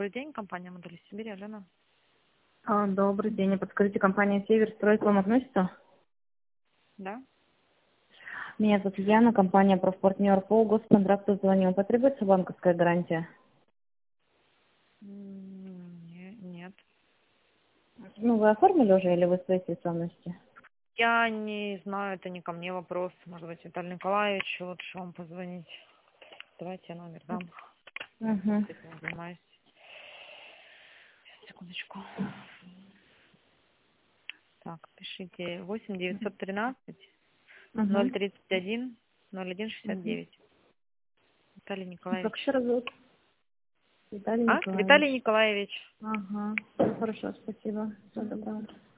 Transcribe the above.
Добрый день, компания «Модели Сибири», Алена. Добрый день. Подскажите, компания «Северстрой» к вам относится? Да? Меня зовут Яна, компания «Профпартнер». По госконтракту звоню. Потребуется банковская гарантия? Нет. Ну, вы оформили уже или вы в своей специальности? Я не знаю, это не ко мне вопрос. Может быть, Виталий Николаевич, лучше вам позвонить. Давайте я номер дам. Угу. Этим занимаюсь. Сейчас, секундочку. Так, пишите 8 913 Угу. 031 0169. Виталий Как Николаевич. еще раз зовут? Виталий А? Николаевич. Виталий Николаевич. Ага. Все хорошо, спасибо. Всего доброго.